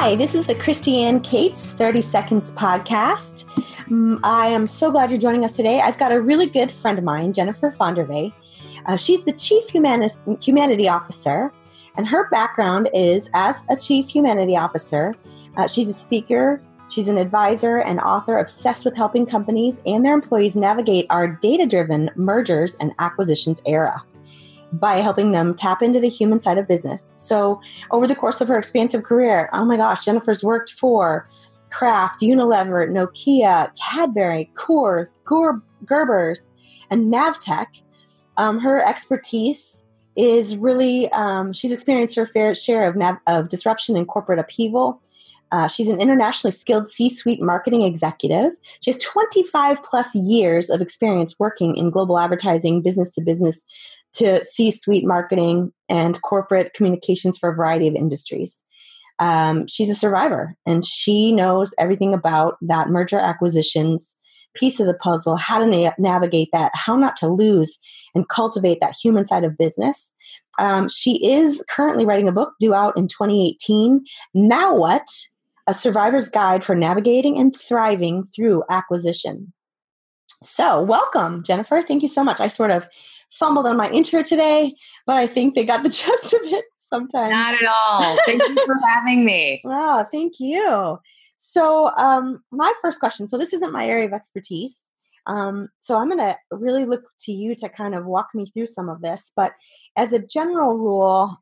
Hi, this is the Christiane Cates 30 Seconds podcast. I am so glad you're joining us today. I've got a really good friend of mine, Jennifer Fonderve. She's the Chief Humanity Officer, and her background is as a Chief Humanity Officer. She's a speaker, she's an advisor and author obsessed with helping companies and their employees navigate our data-driven mergers and acquisitions era by helping them tap into the human side of business. So over the course of her expansive career, oh my gosh, Jennifer's worked for Kraft, Unilever, Nokia, Cadbury, Coors, Gerber's, and Navtech. Her expertise is really, she's experienced her fair share of disruption and corporate upheaval. She's an internationally skilled C-suite marketing executive. She has 25 plus years of experience working in global advertising, business to C-suite marketing and corporate communications for a variety of industries. She's a survivor, and she knows everything about that merger acquisitions piece of the puzzle, how to navigate that, how not to lose and cultivate that human side of business. She is currently writing a book due out in 2018. Now What? A Survivor's Guide for Navigating and Thriving Through Acquisition. So welcome, Jennifer. Thank you so much. I sort of fumbled on my intro today, but I think they got the gist of it sometimes. Not at all. Thank you for having me. Oh, thank you. So my first question, so this isn't my area of expertise. So I'm going to really look to you to kind of walk me through some of this. But as a general rule,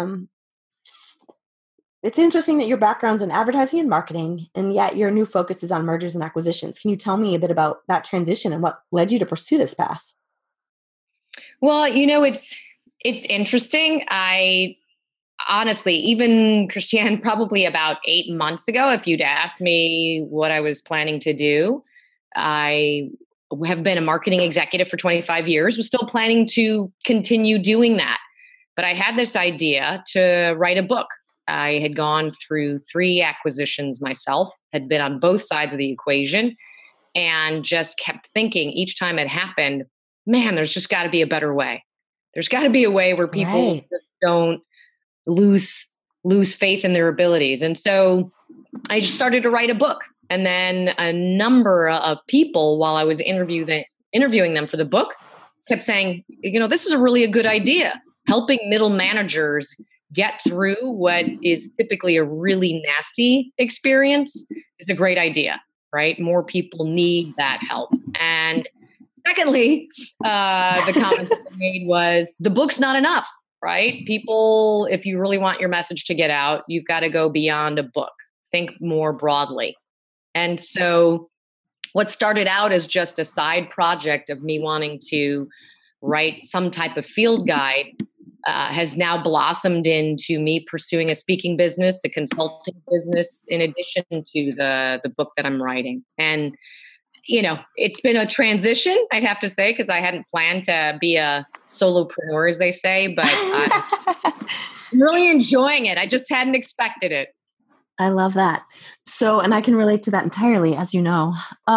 it's interesting that your background's in advertising and marketing, and yet your new focus is on mergers and acquisitions. Can you tell me a bit about that transition and what led you to pursue this path? Well, it's interesting. I honestly, even Christiane, probably about 8 months ago, if you'd asked me what I was planning to do, I have been a marketing executive for 25 years, was still planning to continue doing that. But I had this idea to write a book. I had gone through 3 acquisitions myself, had been on both sides of the equation, and just kept thinking each time it happened, man, there's just got to be a better way. There's got to be a way where people just don't lose faith in their abilities. And so I just started to write a book. And then a number of people, while I was interviewing them for the book, kept saying, this is a good idea. Helping middle managers get through what is typically a really nasty experience is a great idea, right? More people need that help. And secondly, the comment that they made was the book's not enough, right? People, if you really want your message to get out, you've got to go beyond a book. Think more broadly. And so what started out as just a side project of me wanting to write some type of field guide has now blossomed into me pursuing a speaking business, a consulting business, in addition to the book that I'm writing. And it's been a transition, I'd have to say, because I hadn't planned to be a solopreneur, as they say, but I'm really enjoying it. I just hadn't expected it. I love that. So, and I can relate to that entirely, as you know.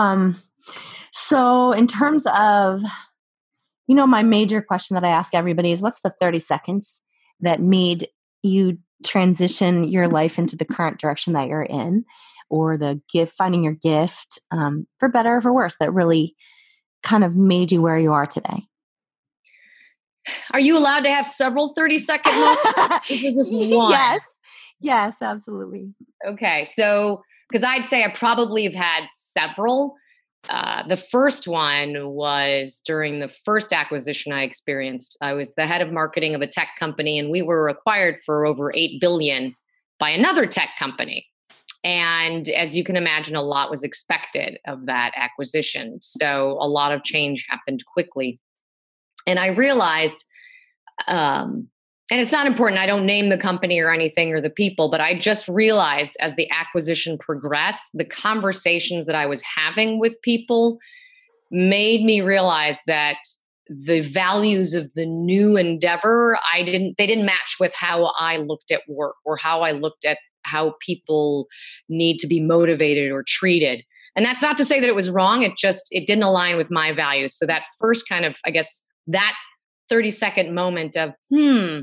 So in terms of, my major question that I ask everybody is, what's the 30 seconds that made you transition your life into the current direction that you're in, or finding your gift, for better or for worse, that really kind of made you where you are today? Are you allowed to have several 30-second moments? Just one? Yes, absolutely. Okay. So, because I'd say I probably have had several. The first one was during the first acquisition I experienced. I was the head of marketing of a tech company, and we were acquired for over $8 billion by another tech company. And as you can imagine, a lot was expected of that acquisition. So a lot of change happened quickly. And I realized, and it's not important, I don't name the company or anything or the people, but I just realized as the acquisition progressed, the conversations that I was having with people made me realize that the values of the new endeavor, they didn't match with how I looked at work or how I looked at how people need to be motivated or treated. And that's not to say that it was wrong. It didn't align with my values. So that first kind of, I guess, that 30-second moment of,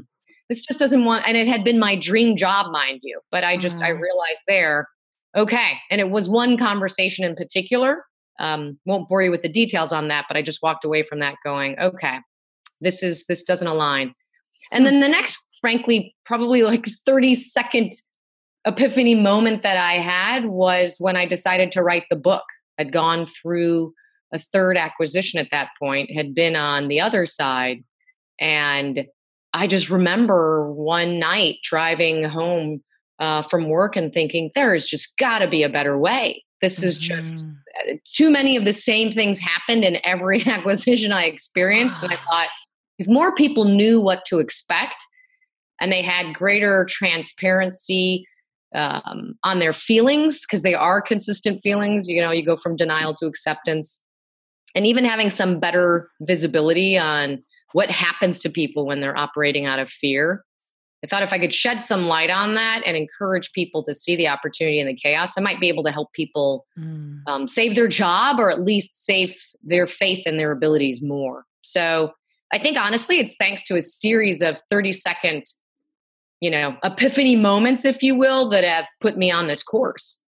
this just doesn't want, and it had been my dream job, mind you, but I realized there, okay. And it was one conversation in particular. Won't bore you with the details on that, but I just walked away from that going, okay, this doesn't align. And then the next, frankly, probably like 30-second epiphany moment that I had was when I decided to write the book. I'd gone through a third acquisition at that point, had been on the other side. And I just remember one night driving home from work and thinking, there has just got to be a better way. This is just too many of the same things happened in every acquisition I experienced. And I thought, if more people knew what to expect and they had greater transparency on their feelings, because they are consistent feelings, you go from denial to acceptance, and even having some better visibility on what happens to people when they're operating out of fear. I thought if I could shed some light on that and encourage people to see the opportunity in the chaos, I might be able to help people save their job, or at least save their faith in their abilities more. So I think honestly, it's thanks to a series of 30-second, epiphany moments, if you will, that have put me on this course.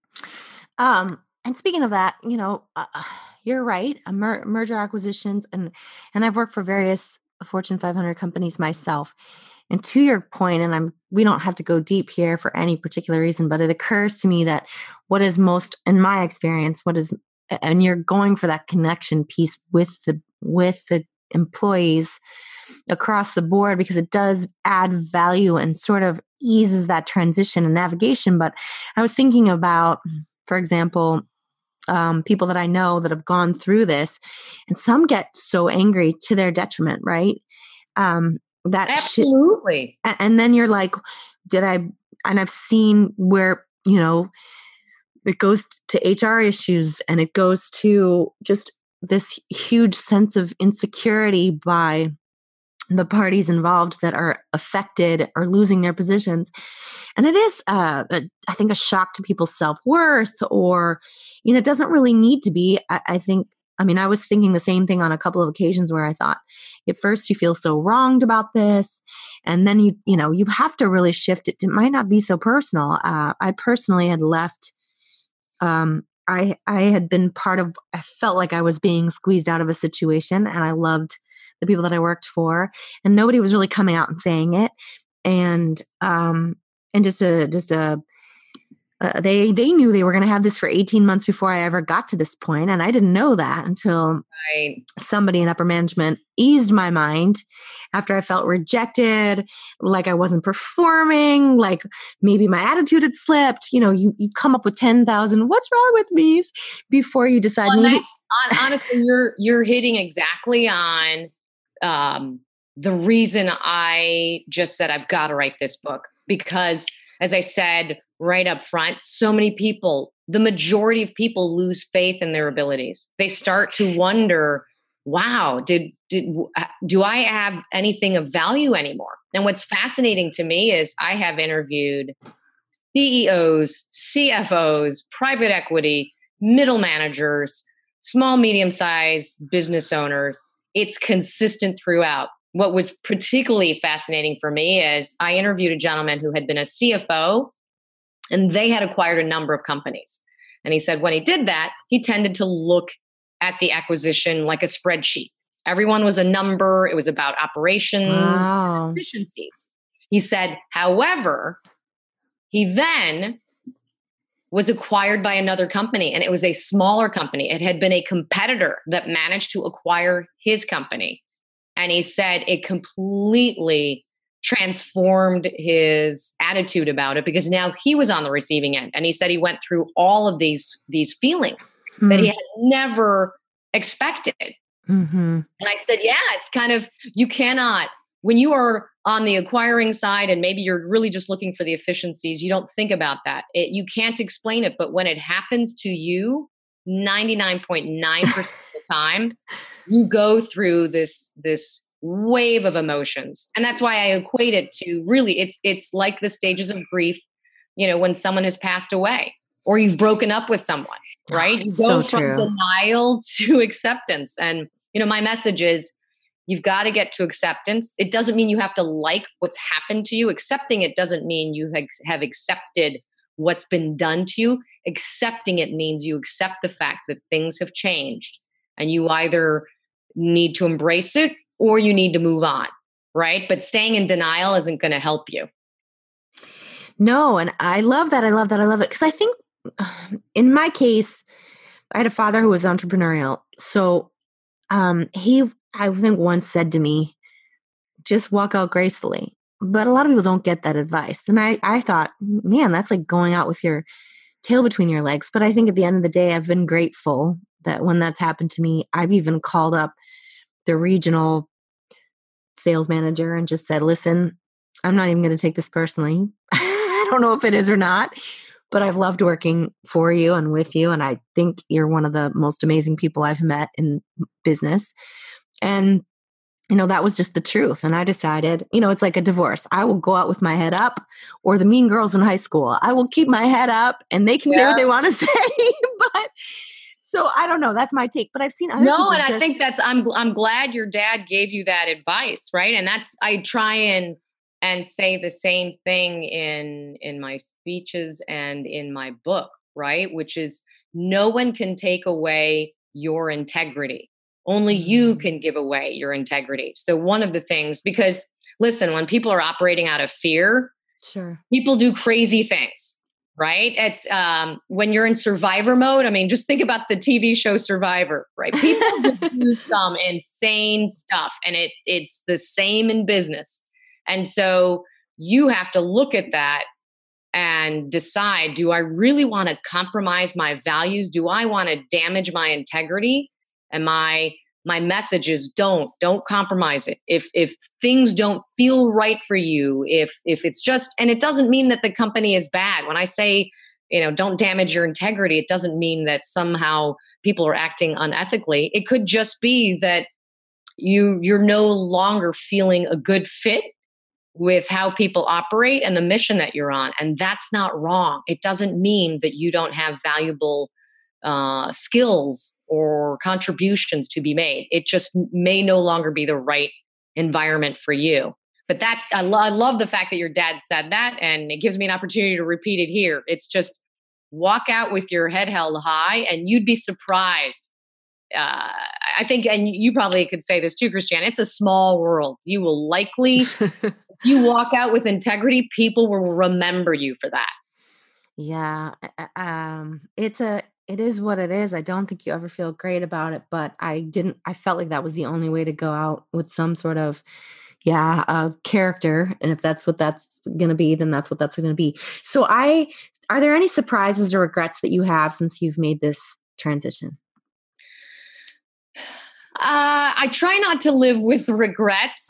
And speaking of that, you're right. Merger acquisitions, and I've worked for various Fortune 500 companies myself. And to your point, and we don't have to go deep here for any particular reason, but it occurs to me that what is most, in my experience, and you're going for that connection piece with the employees across the board, because it does add value and sort of eases that transition and navigation. But I was thinking about, for example, people that I know that have gone through this, and some get so angry to their detriment, right? That absolutely. And then you're like, and I've seen where, it goes to HR issues, and it goes to just this huge sense of insecurity by the parties involved that are affected or losing their positions. And it is, I think, a shock to people's self-worth, or, it doesn't really need to be. I was thinking the same thing on a couple of occasions where I thought, at first you feel so wronged about this, and then you have to really shift it. It might not be so personal. I personally had left. I had been I felt like I was being squeezed out of a situation, and I loved the people that I worked for, and nobody was really coming out and saying it. And they knew they were going to have this for 18 months before I ever got to this point. And I didn't know that until somebody in upper management eased my mind after I felt rejected, like I wasn't performing, like maybe my attitude had slipped. You come up with 10,000 "what's wrong with me" before you decide. Well, maybe honestly, you're hitting exactly on the reason I just said I've got to write this book, because as I said right up front, so many people, the majority of people, lose faith in their abilities. They start to wonder, wow, do I have anything of value anymore? And what's fascinating to me is I have interviewed CEOs, CFOs, private equity, middle managers, small, medium-sized business owners. It's consistent throughout. What was particularly fascinating for me is I interviewed a gentleman who had been a CFO, and they had acquired a number of companies. And he said when he did that, he tended to look at the acquisition like a spreadsheet. Everyone was a number. It was about operations, efficiencies. He said, however, he then was acquired by another company, and it was a smaller company. It had been a competitor that managed to acquire his company. And he said it completely transformed his attitude about it, because now he was on the receiving end. And he said he went through all of these feelings that he had never expected. Mm-hmm. And I said, yeah, it's kind of, you cannot, when you are on the acquiring side and maybe you're really just looking for the efficiencies, you don't think about that. You can't explain it. But when it happens to you, 99.9% of the time, you go through this wave of emotions. And that's why I equate it to really, it's like the stages of grief, when someone has passed away or you've broken up with someone, right? You go from denial to acceptance. And, my message is, You've got to get to acceptance. It doesn't mean you have to like what's happened to you. Accepting it doesn't mean you have accepted what's been done to you. Accepting it means you accept the fact that things have changed and you either need to embrace it or you need to move on, right? But staying in denial isn't going to help you. No, and I love that. I love that. I love it. Because I think in my case, I had a father who was entrepreneurial. So he, I think, once said to me, just walk out gracefully. But a lot of people don't get that advice. And I thought, man, that's like going out with your tail between your legs. But I think at the end of the day, I've been grateful that when that's happened to me, I've even called up the regional sales manager and just said, listen, I'm not even going to take this personally. I don't know if it is or not, but I've loved working for you and with you. And I think you're one of the most amazing people I've met in business. And, that was just the truth. And I decided, it's like a divorce. I will go out with my head up, or the mean girls in high school. I will keep my head up and they can say what they want to say. But so I don't know. That's my take. But I've seen other people. And I think I'm glad your dad gave you that advice, right? And I try and say the same thing in my speeches and in my book, right? Which is no one can take away your integrity. Only you can give away your integrity. So one of the things, because listen, when people are operating out of fear, sure, people do crazy things, right? It's when you're in survivor mode. I mean, just think about the TV show Survivor, right? People just do some insane stuff, and it's the same in business. And so you have to look at that and decide, do I really want to compromise my values? Do I want to damage my integrity? And my message is don't compromise it. If things don't feel right for you, if it's just, and it doesn't mean that the company is bad. When I say, don't damage your integrity, it doesn't mean that somehow people are acting unethically. It could just be that you're no longer feeling a good fit with how people operate and the mission that you're on. And that's not wrong. It doesn't mean that you don't have valuable skills or contributions to be made. It just may no longer be the right environment for you. But I love the fact that your dad said that, and it gives me an opportunity to repeat it here. It's just walk out with your head held high, and you'd be surprised. I think, and you probably could say this too, Christiane, it's a small world. You will likely, if you walk out with integrity, people will remember you for that. Yeah. It is what it is. I don't think you ever feel great about it, but I felt like that was the only way to go out with some sort of, character. And if that's what that's going to be, then that's what that's going to be. So are there any surprises or regrets that you have since you've made this transition? I try not to live with regrets.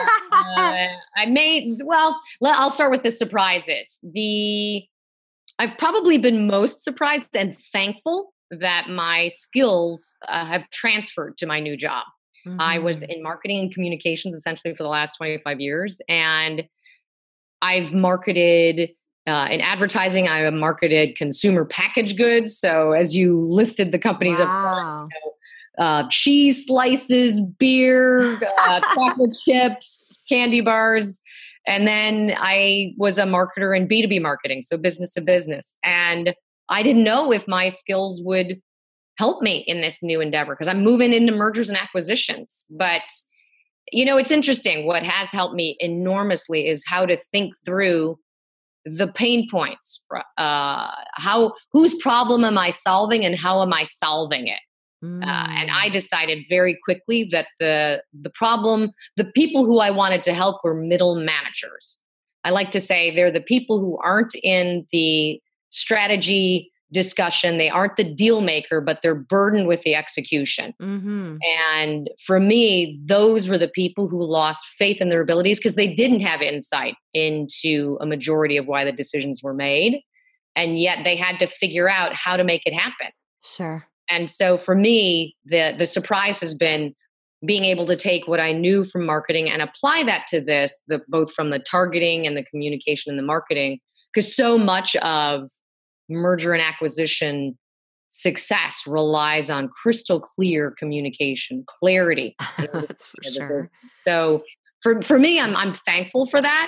I'll start with the surprises. I've probably been most surprised and thankful that my skills have transferred to my new job. Mm-hmm. I was in marketing and communications essentially for the last 25 years. And I've marketed in advertising. I have marketed consumer packaged goods. So as you listed the companies up front, cheese slices, beer, chocolate chips, candy bars. And then I was a marketer in B2B marketing, so business to business. And I didn't know if my skills would help me in this new endeavor because I'm moving into mergers and acquisitions. But, it's interesting. What has helped me enormously is how to think through the pain points. Whose problem am I solving and how am I solving it? And I decided very quickly that the people who I wanted to help were middle managers. I like to say they're the people who aren't in the strategy discussion. They aren't the deal maker, but they're burdened with the execution. Mm-hmm. And for me, those were the people who lost faith in their abilities because they didn't have insight into a majority of why the decisions were made. And yet they had to figure out how to make it happen. Sure. And so for me, the surprise has been being able to take what I knew from marketing and apply that to this, both from the targeting and the communication and the marketing, because so much of merger and acquisition success relies on crystal clear communication, clarity. That's for sure. So for me, I'm thankful for that.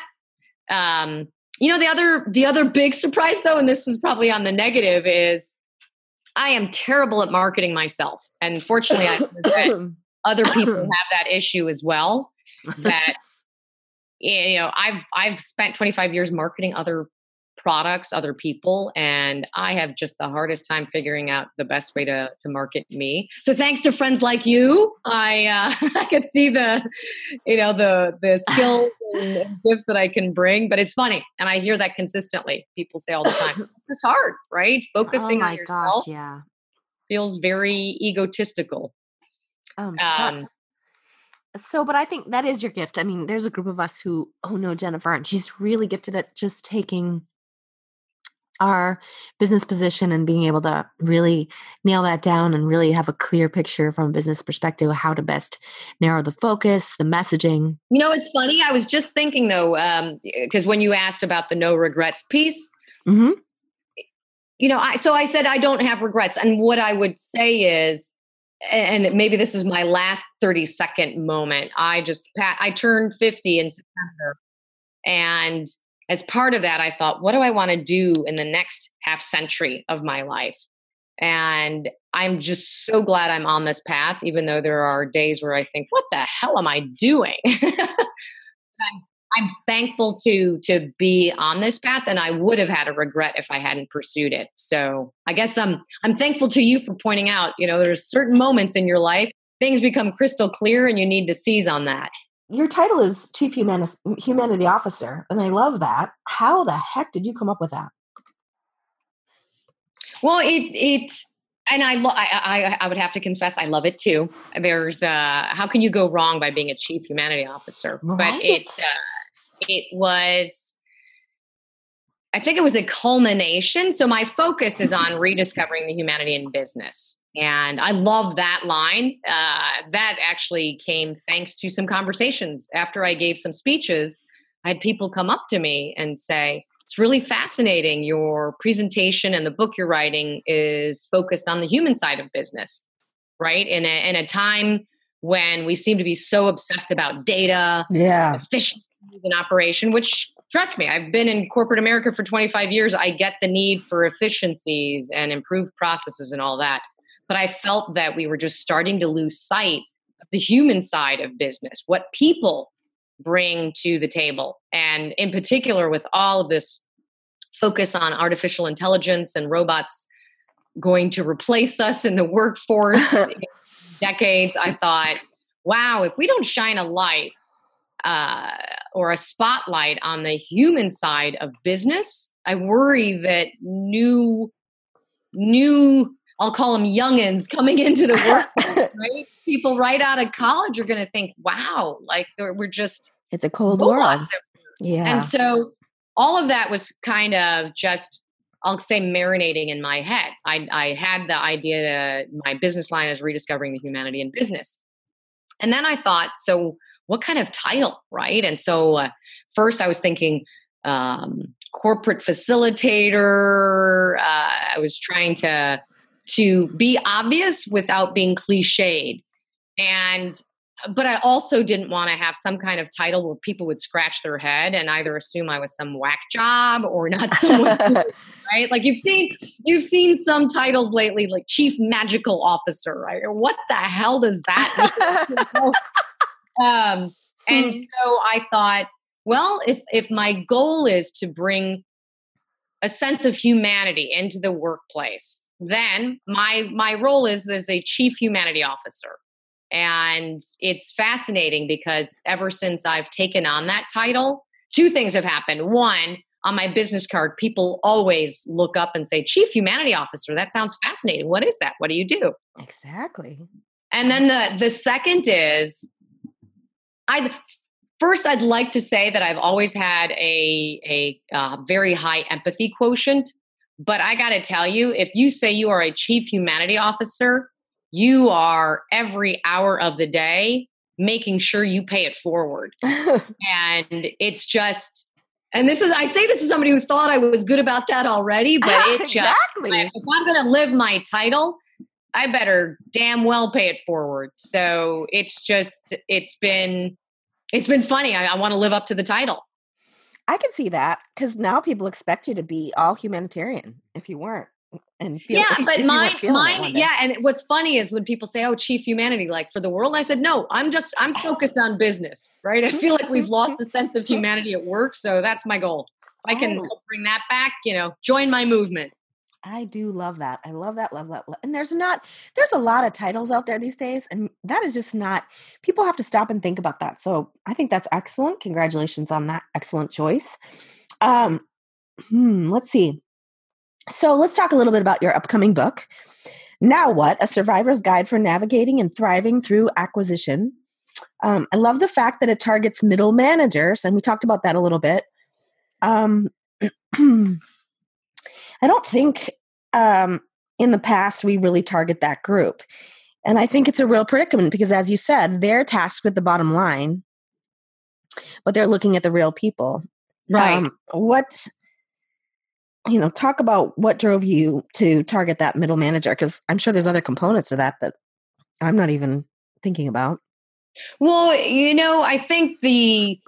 The other big surprise though, and this is probably on the negative, is I am terrible at marketing myself. And fortunately, other people have that issue as well. That, I've spent 25 years marketing other products, other people, and I have just the hardest time figuring out the best way to market me. So thanks to friends like you, I could see the skills and gifts that I can bring. But it's funny, and I hear that consistently. People say all the time, it's hard, right? Focusing on yourself, yeah, feels very egotistical. But I think that is your gift. I mean, there's a group of us who know Jennifer, and she's really gifted at just taking our business position and being able to really nail that down and really have a clear picture from a business perspective of how to best narrow the focus, the messaging. It's funny. I was just thinking though, because when you asked about the no regrets piece, mm-hmm. I said I don't have regrets. And what I would say is, and maybe this is my last 30-second moment, I turned 50 in September, and as part of that, I thought, what do I want to do in the next half century of my life? And I'm just so glad I'm on this path, even though there are days where I think, what the hell am I doing? I'm thankful to be on this path, and I would have had a regret if I hadn't pursued it. So I guess I'm thankful to you for pointing out, there's certain moments in your life, things become crystal clear and you need to seize on that. Your title is Chief Humanity Officer, and I love that. How the heck did you come up with that? Well, and I would have to confess, I love it too. There's how can you go wrong by being a Chief Humanity Officer? Right. But it was, I think it was a culmination. So my focus is on rediscovering the humanity in business. And I love that line. That actually came thanks to some conversations. After I gave some speeches, I had people come up to me and say, it's really fascinating. Your presentation and the book you're writing is focused on the human side of business, right? In a time when we seem to be so obsessed about data, efficiency in operation, which, trust me, I've been in corporate America for 25 years. I get the need for efficiencies and improved processes and all that. But I felt that we were just starting to lose sight of the human side of business, what people bring to the table. And in particular, with all of this focus on artificial intelligence and robots going to replace us in the workforce in decades, I thought, wow, if we don't shine a light or a spotlight on the human side of business, I worry that new I'll call them youngins coming into the workforce, right? People right out of college are going to think, wow, like we're just... It's a cold world. Yeah. And so all of that was kind of just, I'll say, marinating in my head. I had the idea my business line is rediscovering the humanity in business. And then I thought, so what kind of title, right? And so first I was thinking corporate facilitator. I was trying to be obvious without being cliched. But I also didn't want to have some kind of title where people would scratch their head and either assume I was some whack job or not someone, right? Like you've seen some titles lately, like Chief Magical Officer, right? What the hell does that mean? And so I thought, well, if my goal is to bring a sense of humanity into the workplace, then my role is as a Chief Humanity Officer. And it's fascinating because ever since I've taken on that title, two things have happened. One, on my business card, people always look up and say, Chief Humanity Officer. That sounds fascinating. What is that? What do you do? Exactly. And then the second is, I'd like to say that I've always had a very high empathy quotient. But I got to tell you, if you say you are a Chief Humanity Officer, you are every hour of the day making sure you pay it forward. And it's just, And I say this as somebody who thought I was good about that already, but it's exactly. If I'm going to live my title, I better damn well pay it forward. So it's been funny. I want to live up to the title. I can see that because now people expect you to be all humanitarian if you weren't. And but mine, and what's funny is when people say, "Oh, chief humanity, like for the world," I said, "No, I'm focused on business." Right? I feel like we've lost a sense of humanity at work, so that's my goal. If I can help bring that back, join my movement. I do love that. I love that. Love that. And there's a lot of titles out there these days, and that is just not. People have to stop and think about that. So I think that's excellent. Congratulations on that excellent choice. Let's see. So let's talk a little bit about your upcoming book. Now What? A Survivor's Guide for Navigating and Thriving Through Acquisition. I love the fact that it targets middle managers, and we talked about that a little bit. I don't think in the past we really target that group. And I think it's a real predicament because, as you said, they're tasked with the bottom line, but they're looking at the real people. Right. Talk about what drove you to target that middle manager, because I'm sure there's other components to that I'm not even thinking about. Well, I think the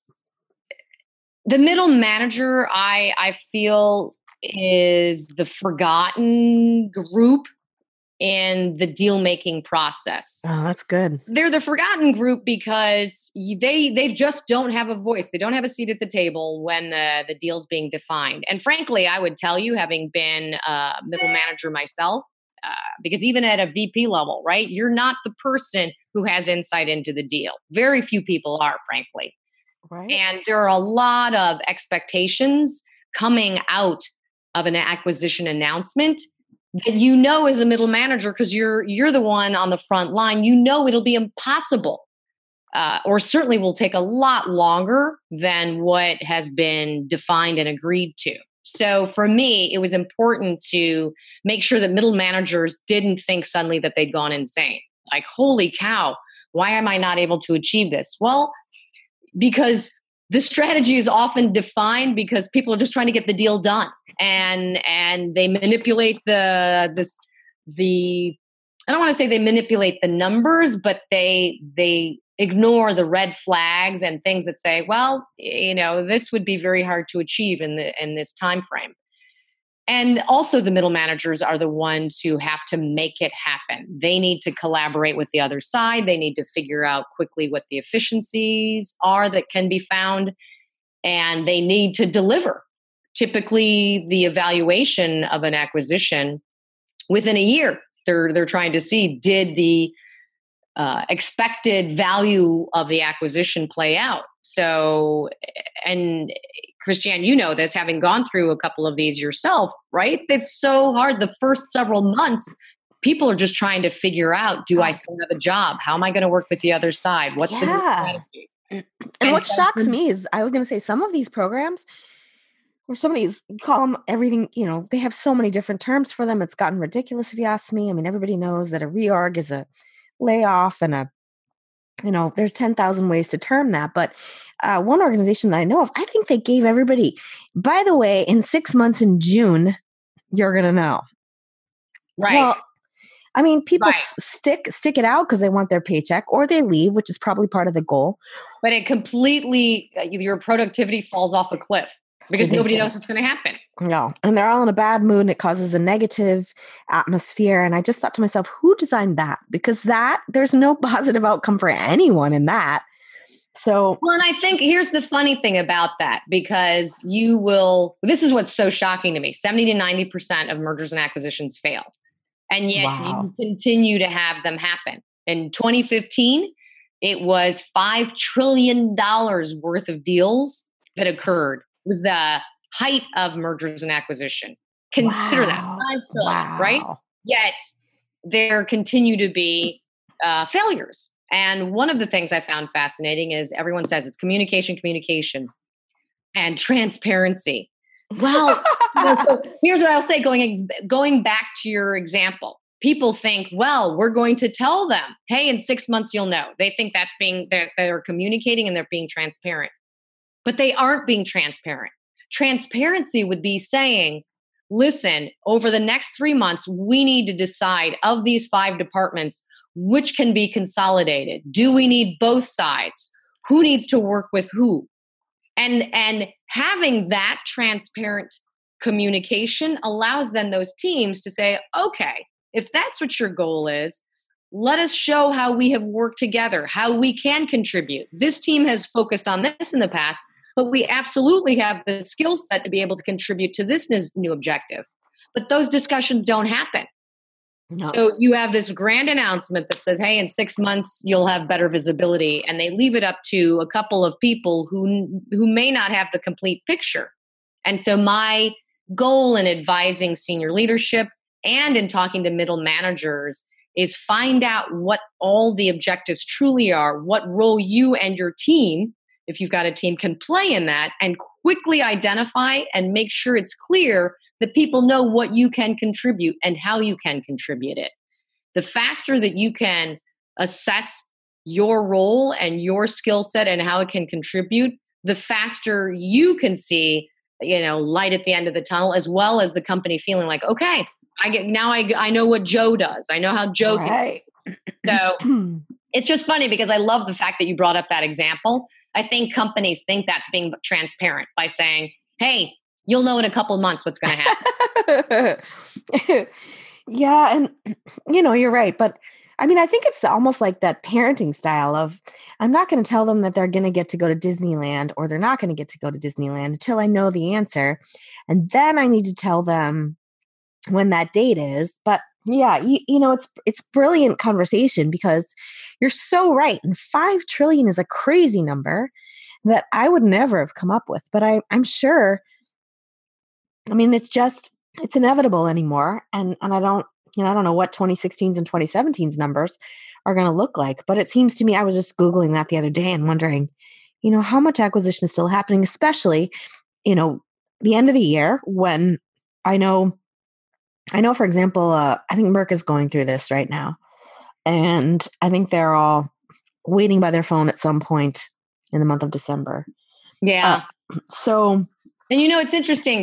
middle manager, I feel, is the forgotten group in the deal-making process. Oh, that's good. They're the forgotten group because they just don't have a voice. They don't have a seat at the table when the deal's being defined. And frankly, I would tell you, having been a middle manager myself, because even at a VP level, right, you're not the person who has insight into the deal. Very few people are, frankly. Right. And there are a lot of expectations coming out of an acquisition announcement that as a middle manager, because you're the one on the front line, it'll be impossible, or certainly will take a lot longer than what has been defined and agreed to. So for me, it was important to make sure that middle managers didn't think suddenly that they'd gone insane. Like, holy cow, why am I not able to achieve this? Well, because the strategy is often defined because people are just trying to get the deal done, and they manipulate the I don't want to say they manipulate the numbers, but they ignore the red flags and things that say, well, this would be very hard to achieve in this time frame. And also the middle managers are the ones who have to make it happen. They need to collaborate with the other side. They need to figure out quickly what the efficiencies are that can be found, and they need to deliver. Typically, the evaluation of an acquisition within a year, they're trying to see, did the expected value of the acquisition play out? So, and Christiane, you know this, having gone through a couple of these yourself, right? It's so hard. The first several months, people are just trying to figure out, do I still have a job? How am I going to work with the other side? What's the new strategy? And what shocks me is, I was going to say, some of these programs, or some of these, you call them everything, they have so many different terms for them. It's gotten ridiculous, if you ask me. I mean, everybody knows that a reorg is a layoff, and there's 10,000 ways to term that. But one organization that I know of, I think they gave everybody, by the way, in 6 months in June, you're going to know. Right. Well, I mean, people stick it out because they want their paycheck, or they leave, which is probably part of the goal. But it completely, your productivity falls off a cliff because nobody knows what's going to happen. No. And they're all in a bad mood, and it causes a negative atmosphere. And I just thought to myself, who designed that? Because there's no positive outcome for anyone in that. So, well, and I think here's the funny thing about that, because this is what's so shocking to me. 70 to 90% of mergers and acquisitions fail. And yet you continue to have them happen. In 2015, it was $5 trillion worth of deals that occurred. It was the height of mergers and acquisition. Consider that, $5 trillion, right? Yet there continue to be failures. And one of the things I found fascinating is everyone says it's communication, and transparency. Well, so here's what I'll say, going back to your example. People think, well, we're going to tell them, hey, in 6 months, you'll know. They think they're communicating and they're being transparent. but they aren't being transparent. Transparency would be saying, listen, over the next 3 months, we need to decide of these 5 departments, which can be consolidated. Do we need both sides? Who needs to work with who? And having that transparent communication allows then those teams to say, okay, if that's what your goal is, let us show how we have worked together, how we can contribute. This team has focused on this in the past, but we absolutely have the skill set to be able to contribute to this new objective. But those discussions don't happen. No. So you have this grand announcement that says, hey, in 6 months, you'll have better visibility. And they leave it up to a couple of people who may not have the complete picture. And so my goal in advising senior leadership and in talking to middle managers is find out what all the objectives truly are, what role you and your team, if you've got a team, can play in that, and quickly identify and make sure it's clear that people know what you can contribute and how you can contribute it. The faster that you can assess your role and your skill set and how it can contribute, the faster you can see, light at the end of the tunnel, as well as the company feeling like, okay, I know what Joe does. I know how Joe can. So it's just funny because I love the fact that you brought up that example. I think companies think that's being transparent by saying, hey, you'll know in a couple of months what's going to happen. Yeah. And, you're right. But I mean, I think it's almost like that parenting style of, I'm not going to tell them that they're going to get to go to Disneyland or they're not going to get to go to Disneyland until I know the answer. And then I need to tell them when that date is. But yeah, it's brilliant conversation because you're so right. And 5 trillion is a crazy number that I would never have come up with. But I'm sure, it's inevitable anymore. And I don't know what 2016's and 2017's numbers are going to look like. But it seems to me, I was just Googling that the other day and wondering, how much acquisition is still happening, especially, the end of the year when I know, for example, I think Merck is going through this right now. And I think they're all waiting by their phone at some point in the month of December. Yeah. And it's interesting,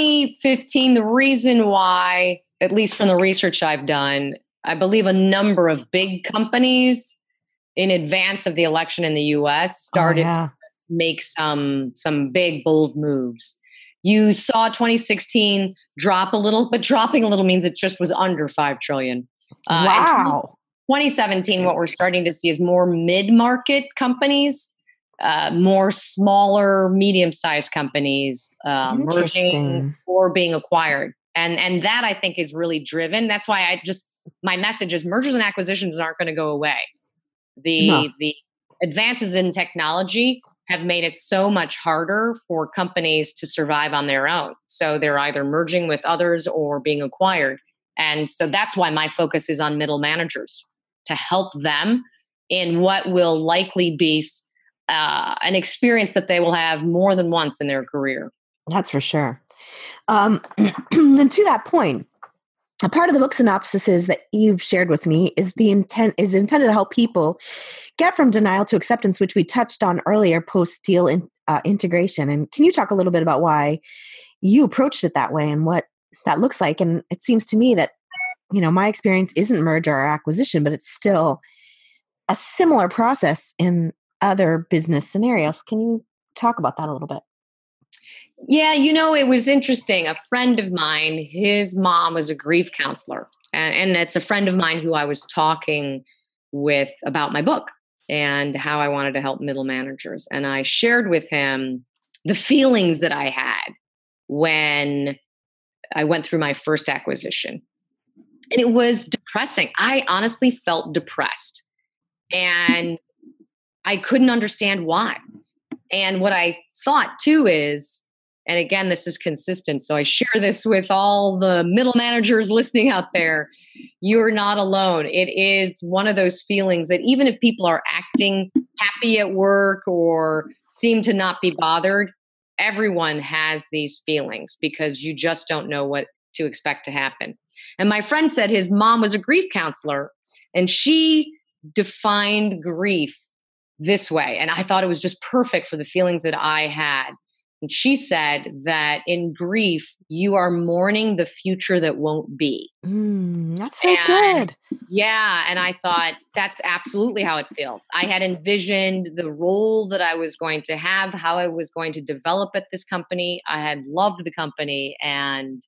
2015, the reason why, at least from the research I've done, I believe a number of big companies in advance of the election in the US started to make some big, bold moves. You saw 2016 drop a little, but dropping a little means it just was under 5 trillion. Wow. 2017, what we're starting to see is more mid-market companies, more smaller, medium-sized companies merging or being acquired. And that I think is really driven. That's why my message is mergers and acquisitions aren't going to go away. The advances in technology have made it so much harder for companies to survive on their own. So they're either merging with others or being acquired. And so that's why my focus is on middle managers, to help them in what will likely be an experience that they will have more than once in their career. That's for sure. And to that point, a part of the book synopsis that you've shared with me is intended to help people get from denial to acceptance, which we touched on earlier post-deal integration. And can you talk a little bit about why you approached it that way and what that looks like? And it seems to me that, my experience isn't merger or acquisition, but it's still a similar process in other business scenarios. Can you talk about that a little bit? Yeah, it was interesting. A friend of mine, his mom was a grief counselor. And it's a friend of mine who I was talking with about my book and how I wanted to help middle managers. And I shared with him the feelings that I had when I went through my first acquisition. And it was depressing. I honestly felt depressed. And I couldn't understand why. And what I thought too is, and again, this is consistent, so I share this with all the middle managers listening out there, you're not alone. It is one of those feelings that even if people are acting happy at work or seem to not be bothered, everyone has these feelings because you just don't know what to expect to happen. And my friend said his mom was a grief counselor, and she defined grief this way. And I thought it was just perfect for the feelings that I had. And she said that in grief, you are mourning the future that won't be. That's so good. Yeah. And I thought that's absolutely how it feels. I had envisioned the role that I was going to have, how I was going to develop at this company. I had loved the company and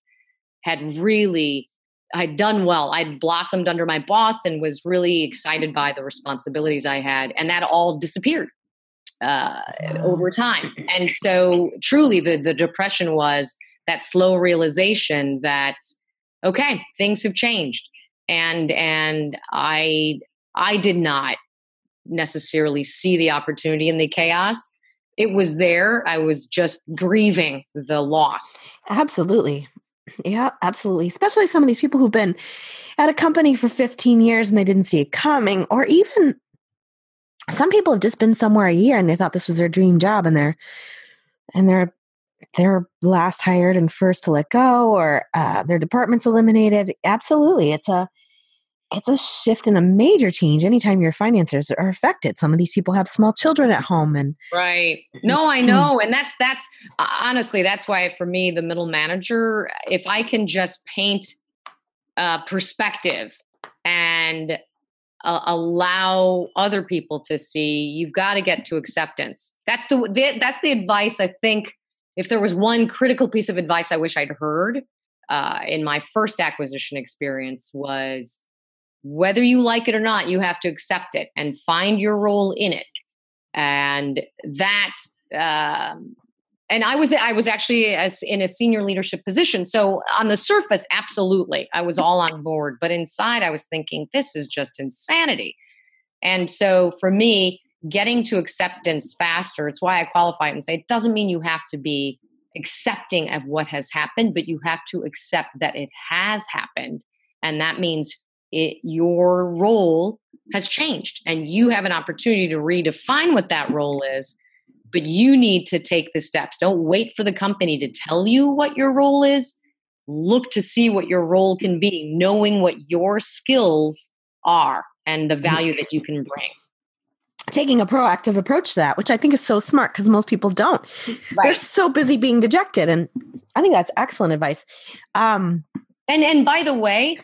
I'd done well. I'd blossomed under my boss and was really excited by the responsibilities I had. And that all disappeared over time. And so truly the depression was that slow realization that, okay, things have changed. And I did not necessarily see the opportunity in the chaos. It was there. I was just grieving the loss. Absolutely. Yeah, absolutely. Especially some of these people who've been at a company for 15 years and they didn't see it coming, or even some people have just been somewhere a year and they thought this was their dream job and they're last hired and first to let go, or their department's eliminated. Absolutely. It's a shift and a major change anytime your finances are affected. Some of these people have small children at home and right. No, I know. And that's honestly, that's why for me, the middle manager, if I can just paint perspective and allow other people to see, you've got to get to acceptance. That's the advice. I think if there was one critical piece of advice I wish I'd heard in my first acquisition experience was, whether you like it or not, you have to accept it and find your role in it. And that, and I was actually in a senior leadership position. So on the surface, absolutely, I was all on board. But inside, I was thinking, this is just insanity. And so for me, getting to acceptance faster, it's why I qualify it and say, it doesn't mean you have to be accepting of what has happened, but you have to accept that it has happened. And that means your role has changed and you have an opportunity to redefine what that role is, but you need to take the steps. Don't wait for the company to tell you what your role is. Look to see what your role can be, knowing what your skills are and the value that you can bring. Taking a proactive approach to that, which I think is so smart because most people don't. Right. They're so busy being dejected. And I think that's excellent advice. And by the way,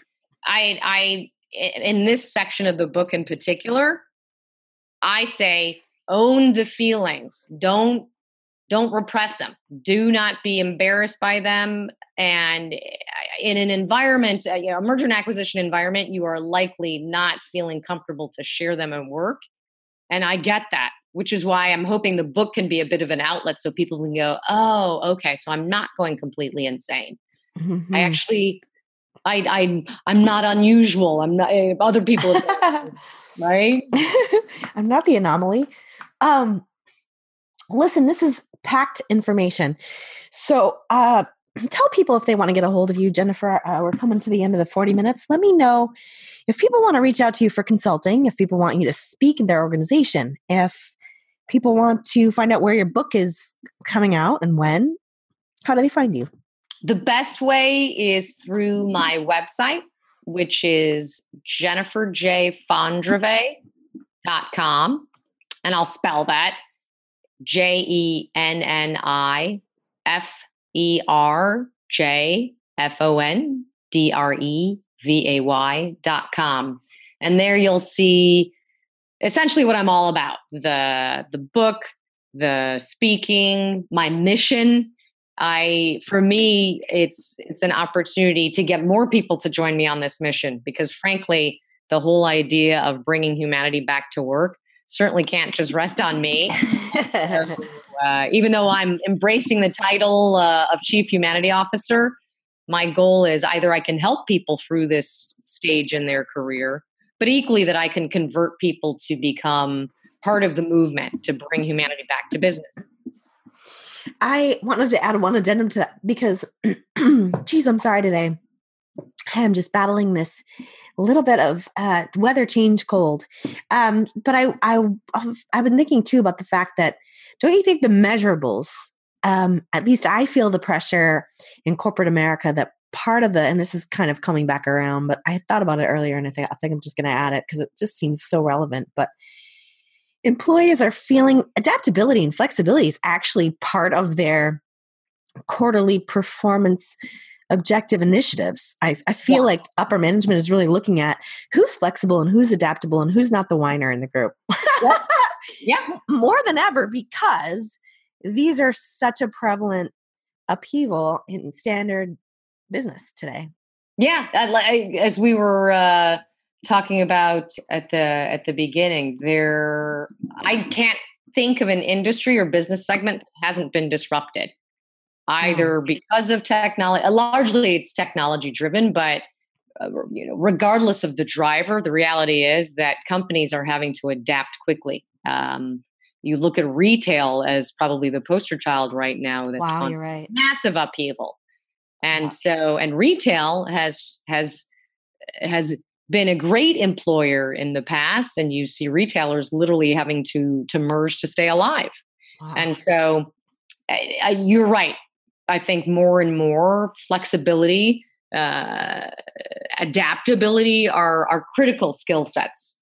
I in this section of the book in particular, I say own the feelings. Don't repress them. Do not be embarrassed by them. And in an environment, a merger and acquisition environment, you are likely not feeling comfortable to share them at work. And I get that, which is why I'm hoping the book can be a bit of an outlet so people can go, oh, okay, so I'm not going completely insane. Mm-hmm. I'm not unusual. I'm not other people, right? I'm not the anomaly. Listen, this is packed information. So tell people if they want to get a hold of you, Jennifer. We're coming to the end of the 40 minutes. Let me know if people want to reach out to you for consulting, if people want you to speak in their organization, if people want to find out where your book is coming out and when. How do they find you? The best way is through my website, which is jenniferjfondreve.com. And I'll spell that JENNIFERJFONDREVAY.com. And there you'll see essentially what I'm all about. The book, the speaking, my mission. For me, it's an opportunity to get more people to join me on this mission, because frankly, the whole idea of bringing humanity back to work certainly can't just rest on me. So, even though I'm embracing the title of Chief Humanity Officer, my goal is either I can help people through this stage in their career, but equally that I can convert people to become part of the movement to bring humanity back to business. I wanted to add one addendum to that because, geez, I'm sorry today. I'm just battling this little bit of weather change cold. But I've been thinking too about the fact that, don't you think the measurables, at least I feel the pressure in corporate America that part of and this is kind of coming back around, but I thought about it earlier and I think I'm just going to add it because it just seems so relevant. But employees are feeling adaptability and flexibility is actually part of their quarterly performance objective initiatives. I feel like upper management is really looking at who's flexible and who's adaptable and who's not the whiner in the group. Yeah. More than ever, because these are such a prevalent upheaval in standard business today. Yeah. As we were talking about at the beginning, I can't think of an industry or business segment that hasn't been disrupted. Either because of technology, largely it's technology driven, but regardless of the driver, the reality is that companies are having to adapt quickly. You look at retail as probably the poster child right now. That's on you're right. Massive upheaval, and retail has been a great employer in the past, and you see retailers literally having to merge to stay alive. Wow. And so you're right. I think more and more flexibility, adaptability are critical skill sets.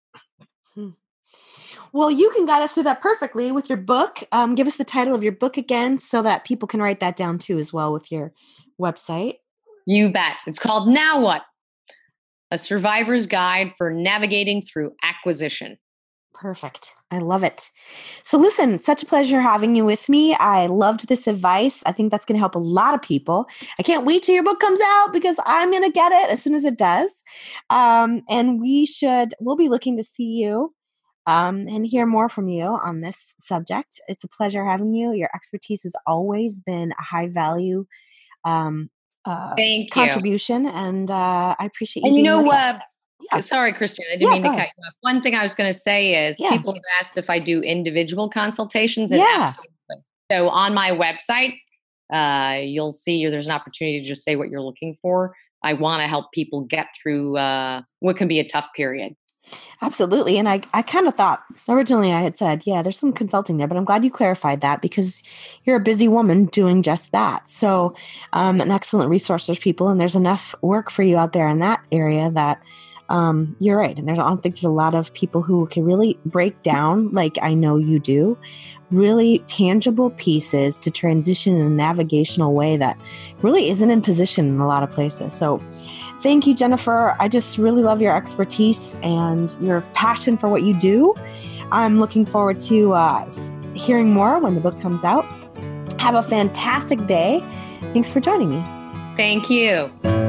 Well, you can guide us through that perfectly with your book. Give us the title of your book again so that people can write that down too as well with your website. You bet. It's called Now What? A Survivor's Guide for Navigating Through Acquisition. Perfect. I love it. So listen, such a pleasure having you with me. I loved this advice. I think that's going to help a lot of people. I can't wait till your book comes out because I'm going to get it as soon as it does. And we'll be looking to see you and hear more from you on this subject. It's a pleasure having you. Your expertise has always been a high value contribution. And I appreciate you. And you know what? Sorry, Christian, I didn't mean to cut you off. One thing I was going to say is people have asked if I do individual consultations. And absolutely. So on my website, you'll see there's an opportunity to just say what you're looking for. I want to help people get through what can be a tough period. Absolutely. And I kind of thought originally I had said, there's some consulting there, but I'm glad you clarified that because you're a busy woman doing just that. So an excellent resource for people. And there's enough work for you out there in that area that you're right. And I don't think there's a lot of people who can really break down, like I know you do, really tangible pieces to transition in a navigational way that really isn't in position in a lot of places. So thank you, Jennifer. I just really love your expertise and your passion for what you do. I'm looking forward to hearing more when the book comes out. Have a fantastic day. Thanks for joining me. Thank you.